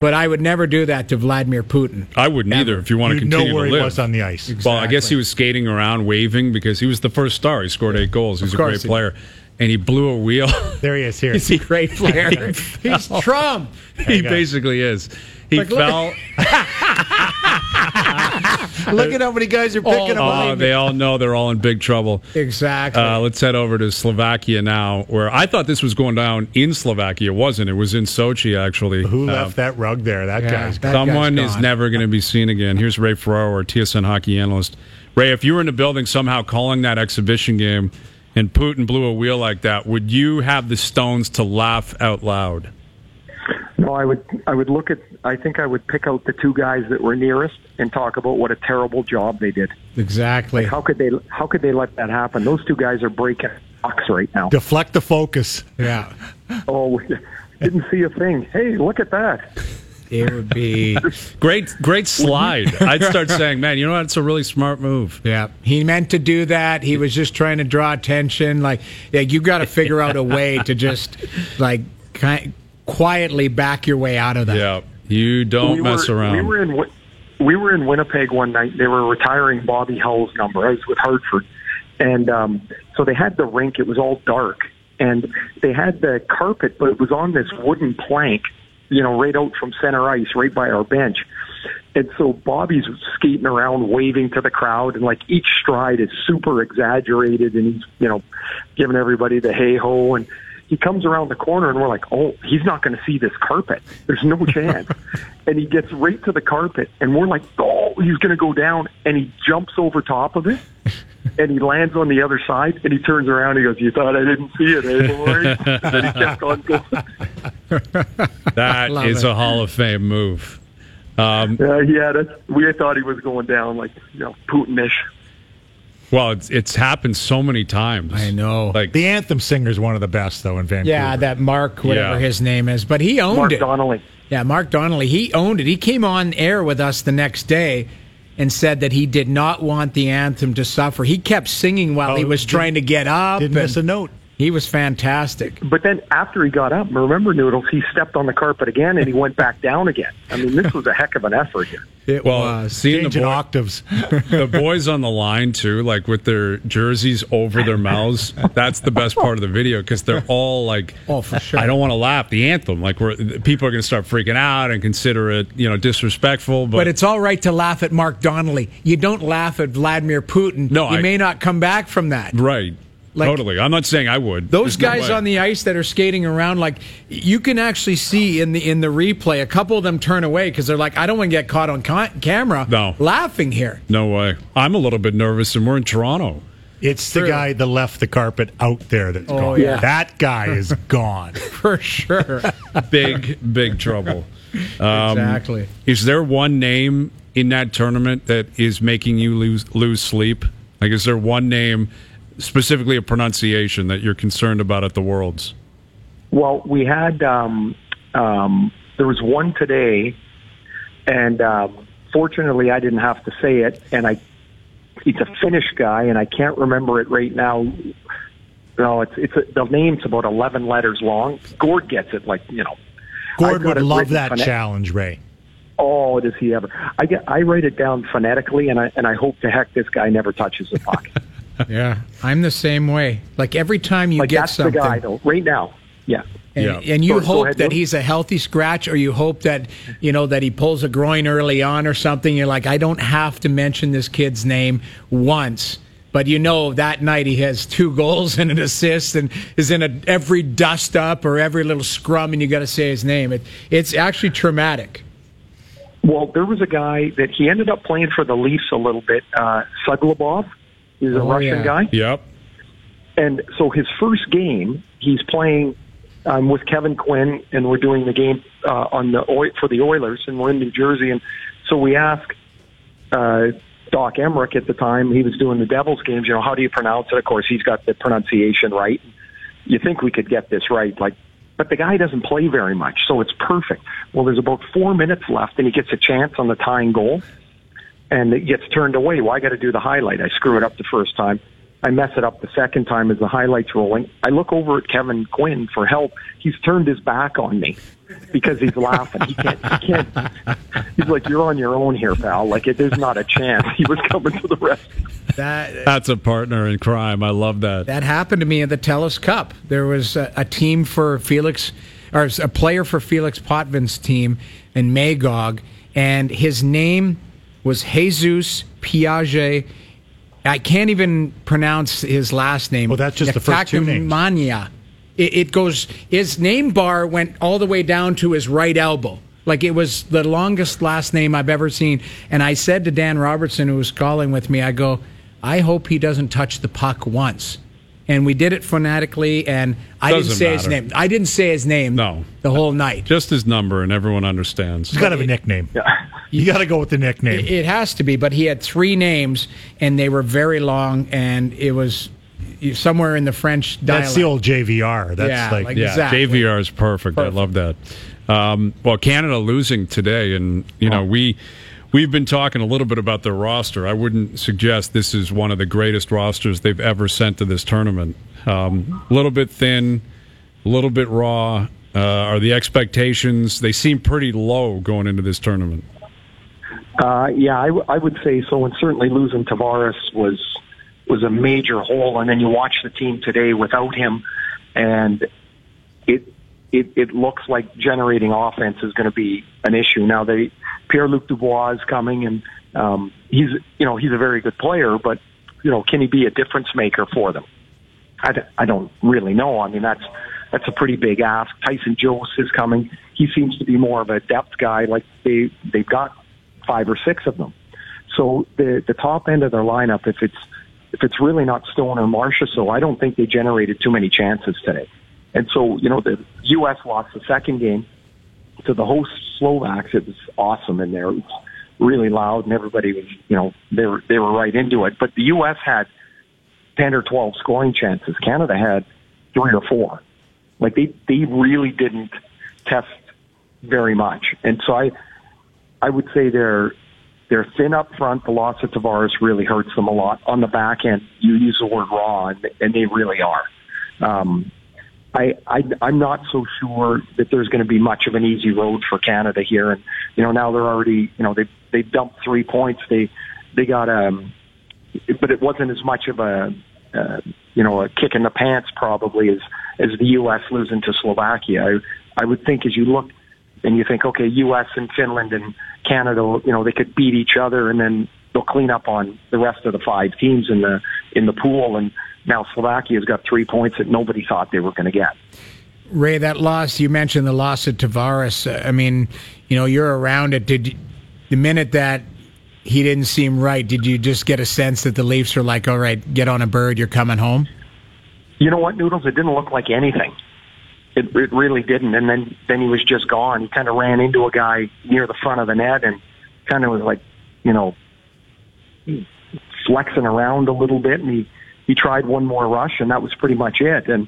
But I would never do that to Vladimir Putin. I wouldn't either if you want to continue to live. Know where he was on the ice. Exactly. Well, I guess he was skating around waving because he was the first star. He scored 8 goals. He's a great player. And he blew a wheel. There he is here. He's a great player. He's Trump. He basically is. He fell. Look at how many guys are picking him up. They all know they're all in big trouble. Exactly. Let's head over to Slovakia now, where I thought this was going down in Slovakia. It wasn't. It was in Sochi, actually. Who left that rug there? That guy's gone. Someone is never going to be seen again. Here's Ray Ferraro, our TSN hockey analyst. Ray, if you were in the building somehow calling that exhibition game and Putin blew a wheel like that, would you have the stones to laugh out loud? No, I would look at. I think I would pick out the 2 guys that were nearest and talk about what a terrible job they did. Exactly. Like, how could they let that happen? Those 2 guys are breaking box right now. Deflect the focus. Yeah. Oh, didn't see a thing. Hey, look at that. It would be great slide. I'd start saying, man, you know what? It's a really smart move. Yeah, he meant to do that. He was just trying to draw attention. Like, you got to figure out a way to just quietly back your way out of that. Yeah, you don't mess around. We were in Winnipeg one night. They were retiring Bobby Hull's number. I was with Hartford, and so they had the rink. It was all dark, and they had the carpet, but it was on this wooden plank. Right out from center ice, right by our bench. And so Bobby's skating around, waving to the crowd, and each stride is super exaggerated, and he's, giving everybody the hey-ho, and he comes around the corner, and we're like, oh, he's not going to see this carpet. There's no chance. And he gets right to the carpet, and we're like, oh, he's going to go down, and he jumps over top of it, and he lands on the other side, and he turns around, and he goes, you thought I didn't see it, eh, boys? And then he kept on going. That is a Hall of Fame move. We thought he was going down Putin-ish. Well, it's happened so many times. I know. The anthem singer is one of the best, though, in Vancouver. Yeah, that Mark, whatever his name is. But he owned it. Mark Donnelly. Yeah, Mark Donnelly. He owned it. He came on air with us the next day and said that he did not want the anthem to suffer. He kept singing while he was trying to get up. Didn't miss a note. He was fantastic. But then after he got up, remember, Noodles, he stepped on the carpet again and he went back down again. I mean, this was a heck of an effort here. It was. Seeing the octaves. The boys on the line, too, with their jerseys over their mouths, that's the best part of the video because they're all oh, for sure. I don't want to laugh. The anthem. People are going to start freaking out and consider it, disrespectful. But it's all right to laugh at Mark Donnelly. You don't laugh at Vladimir Putin. No, you may not come back from that. Right. Totally. I'm not saying I would. Those guys on the ice that are skating around, you can actually see in the replay, a couple of them turn away because they're like, I don't want to get caught on camera laughing here. No way. I'm a little bit nervous, and we're in Toronto. It's the guy that left the carpet out there that's gone. Yeah. That guy is gone. For sure. Big trouble. Exactly. Is there one name in that tournament that is making you lose sleep? Is there one name, specifically a pronunciation, that you're concerned about at the Worlds? Well, we had there was one today, and fortunately I didn't have to say it, and he's a Finnish guy, and I can't remember it right now. No, the name's about 11 letters long. Gord gets it, Gord would love that challenge, Ray. Oh, does he ever? I write it down phonetically, and I hope to heck this guy never touches the puck. Yeah, I'm the same way. Every time you get that's something, the guy though. Right now, yeah. And you hope that he's a healthy scratch, or you hope that that he pulls a groin early on or something. You're like, I don't have to mention this kid's name once, but that night he has 2 goals and an assist, and is in every dust up or every little scrum, and you got to say his name. It's actually traumatic. Well, there was a guy that he ended up playing for the Leafs a little bit, Suglobov. He's a Russian guy. Yep. And so his first game, he's playing with Kevin Quinn, and we're doing the game for the Oilers, and we're in New Jersey. And so we asked Doc Emmerich at the time, he was doing the Devils games, how do you pronounce it? Of course, he's got the pronunciation right. You think we could get this right, but the guy doesn't play very much, so it's perfect. Well, there's about 4 minutes left, and he gets a chance on the tying goal. And it gets turned away. Well, I got to do the highlight. I screw it up the first time. I mess it up the second time as the highlights rolling. I look over at Kevin Quinn for help. He's turned his back on me because he's laughing. He can't. He's like, "You're on your own here, pal. Like, there's not a chance." He was coming to the rescue. That's a partner in crime. I love that. That happened to me at the TELUS Cup. There was a team for Felix, or a player for Felix Potvin's team in Magog, and his name was Jesus Piaget. I can't even pronounce his last name. Well, that's just the first two names. Mania. It goes. His name bar went all the way down to his right elbow. Like, it was the longest last name I've ever seen. And I said to Dan Robertson, who was calling with me, I go, I hope he doesn't touch the puck once. And we did it phonetically, and I didn't say his name. I didn't say his name the whole night. Just his number, and everyone understands. He's got to have a nickname. Yeah. You got to go with the nickname. It has to be, but he had 3 names, and they were very long, and it was somewhere in the French dialect. That's the old JVR. That's exactly. JVR is perfect. I love that. Well, Canada losing today, and we've been talking a little bit about their roster. I wouldn't suggest this is one of the greatest rosters they've ever sent to this tournament. A little bit thin, a little bit raw. Are the expectations? They seem pretty low going into this tournament. I would say so, and certainly losing Tavares was a major hole. And then you watch the team today without him, and it looks like generating offense is going to be an issue. Now Pierre-Luc Dubois is coming, and he's a very good player, but can he be a difference maker for them? I don't really know. I mean, that's a pretty big ask. Tyson Jost is coming. He seems to be more of a depth guy. Like they've got 5 or 6 of them. So the top end of their lineup, if it's really not Stone or Marchessault, I don't think they generated too many chances today. And so, the U.S. lost the second game to the host Slovaks. It was awesome in there. It was really loud, and everybody was, they were right into it. But the U.S. had 10 or 12 scoring chances. Canada had 3 or 4. Like, they really didn't test very much. And so I would say they're thin up front. The loss of Tavares really hurts them a lot. On the back end, you use the word raw, and they really are. I'm not so sure that there's going to be much of an easy road for Canada here. And, now they're already, they dumped 3 points. They got, but it wasn't as much of a kick in the pants probably as the U.S. losing to Slovakia. I would think as you look and you think, okay, U.S. and Finland and Canada, they could beat each other, and then they'll clean up on the rest of the 5 teams in the pool. And now Slovakia's got 3 points that nobody thought they were going to get. Ray, that loss, you mentioned the loss of Tavares. I mean, you're around it. The minute that he didn't seem right, did you just get a sense that the Leafs are like, all right, get on a bird, you're coming home? You know what, Noodles? It didn't look like anything. It really didn't. And then he was just gone. He kind of ran into a guy near the front of the net and kind of was like, flexing around a little bit, and he tried one more rush, and that was pretty much it. And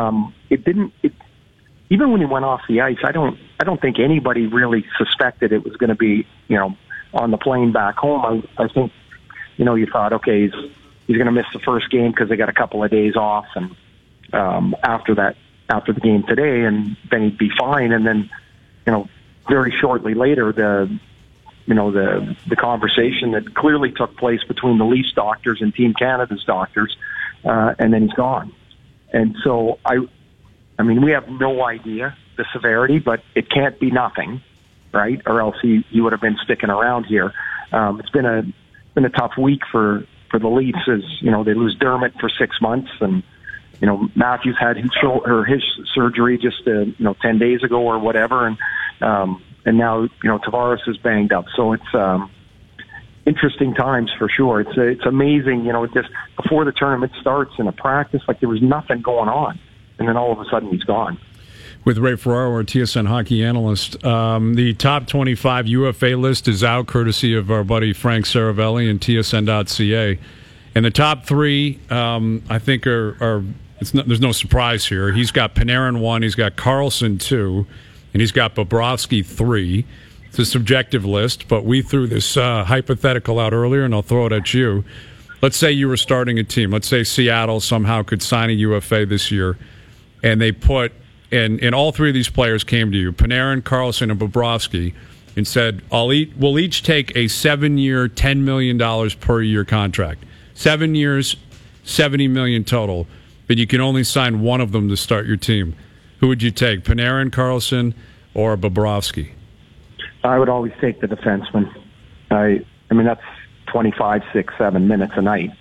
even when he went off the ice, I don't think anybody really suspected it was going to be, on the plane back home. I think, you thought, okay, he's going to miss the first game because they got a couple of days off, and after the game today, and then he'd be fine. And then, very shortly later, the conversation that clearly took place between the Leafs doctors and Team Canada's doctors, and then he's gone. And so I mean, we have no idea the severity, but it can't be nothing, right? Or else he would have been sticking around here. It's been a tough week for the Leafs, as they lose Dermott for 6 months, and Matthews had his surgery just 10 days ago or whatever, and now Tavares is banged up. So it's interesting times for sure. It's amazing, just before the tournament starts in a practice, like there was nothing going on, and then all of a sudden he's gone. With Ray Ferraro, our TSN hockey analyst, the top 25 UFA list is out, courtesy of our buddy Frank Saravelli and TSN.ca. And the top 3, I think, there's no surprise here. He's got Panarin 1, he's got Carlson 2, and he's got Bobrovsky 3. It's a subjective list, but we threw this hypothetical out earlier, and I'll throw it at you. let's say you were starting a team. Let's say Seattle somehow could sign a UFA this year, and they put, and all three of these players came to you, Panarin, Karlsson, and Bobrovsky, and said, we'll each take a 7-year, $10 million per year contract. 7 years, $70 million total, but you can only sign one of them to start your team. Who would you take, Panarin, Karlsson, or Bobrovsky? I would always take the defenseman. I mean, that's 25, 6, 7 minutes a night.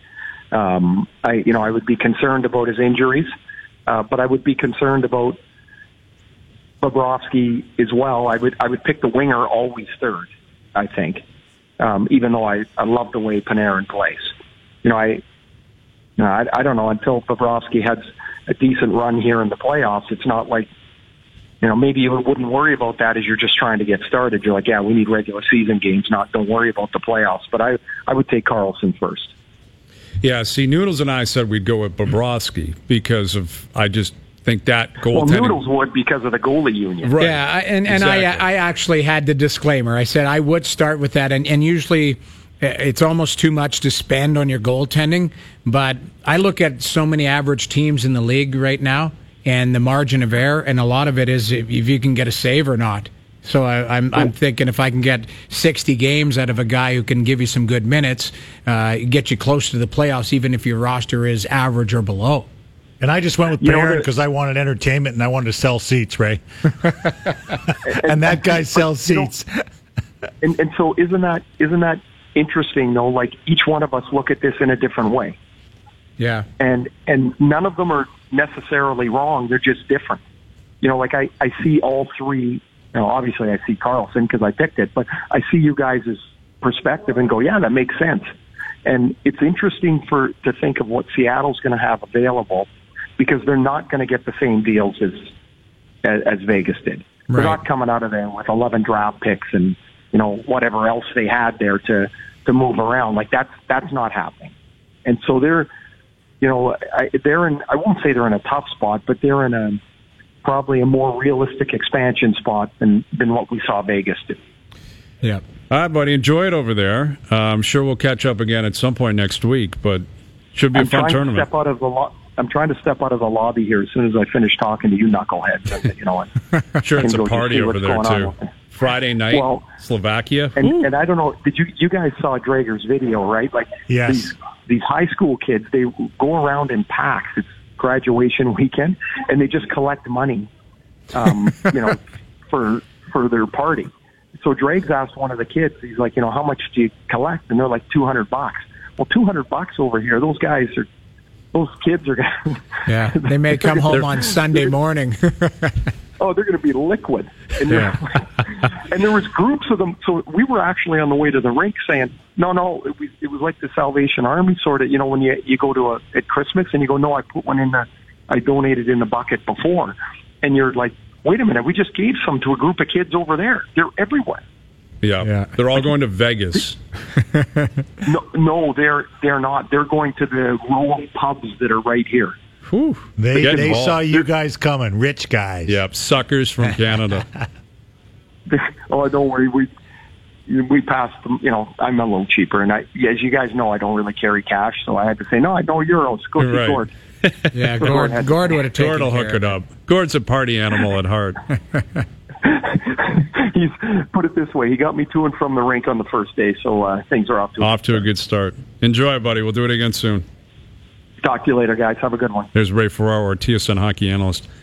I would be concerned about his injuries, but I would be concerned about Bobrovsky as well. I would pick the winger always third, I think, even though I love the way Panarin plays. I don't know, until Bobrovsky has a decent run here in the playoffs, it's not like, maybe you wouldn't worry about that as you're just trying to get started. You're like, yeah, we need regular season games, don't worry about the playoffs. But I would take Karlsson first. Yeah, see, Noodles and I said we'd go with Bobrovsky because I just think that goaltending. Well, Noodles would because of the goalie union. Right. Yeah, and exactly. I actually had the disclaimer. I said I would start with that, and usually it's almost too much to spend on your goaltending. But I look at so many average teams in the league right now, and the margin of error, and a lot of it is if you can get a save or not. So I'm thinking if I can get 60 games out of a guy who can give you some good minutes, get you close to the playoffs, even if your roster is average or below. And I just went with Panarin because I wanted entertainment and I wanted to sell seats, Ray. And that guy sells seats. And so isn't that interesting though? Like each one of us look at this in a different way. Yeah. And none of them are necessarily wrong. They're just different. Like I see all three. Obviously I see Karlsson because I picked it, but I see you guys' perspective and go, yeah, that makes sense. And it's interesting to think of what Seattle's going to have available because they're not going to get the same deals as Vegas did. Right. They're not coming out of there with 11 draft picks and whatever else they had there to move around. Like that's not happening. And so they're in, I won't say they're in a tough spot, but they're in probably a more realistic expansion spot than what we saw Vegas do. Yeah. All right, buddy. Enjoy it over there. I'm sure we'll catch up again at some point next week, but should be a fun tournament. I'm trying to step out of the lobby here as soon as I finish talking to you knuckleheads. And, sure, it's a party over there, too. Friday night, Slovakia. And I don't know, did you guys saw Drager's video, right? Like yes. These high school kids, they go around in packs. It's graduation weekend, and they just collect money, for their party. So Drake's asked one of the kids, he's like, how much do you collect? And they're like $200. Well, $200 over here, those kids are gonna yeah, they may come home on Sunday morning. Oh, they're going to be liquid. And, and there was groups of them. So we were actually on the way to the rink saying, no, it was like the Salvation Army sort of, when you go at Christmas and you go, no, I put one I donated in the bucket before. And you're like, wait a minute, we just gave some to a group of kids over there. They're everywhere. Yeah. They're all going to Vegas. No, they're not. They're going to the row of pubs that are right here. Whew. They saw you guys coming, rich guys. Yep, suckers from Canada. Oh, don't worry. We passed them. I'm a little cheaper, and as you guys know, I don't really carry cash, so I had to say, no, I know euros. Go to Gord. Yeah, Gord would have taken Gord will hook it up. Gord's a party animal at heart. He's put it this way: he got me to and from the rink on the first day, so things are off to a good start. Enjoy, buddy. We'll do it again soon. Talk to you later, guys. Have a good one. There's Ray Ferraro, our TSN hockey analyst.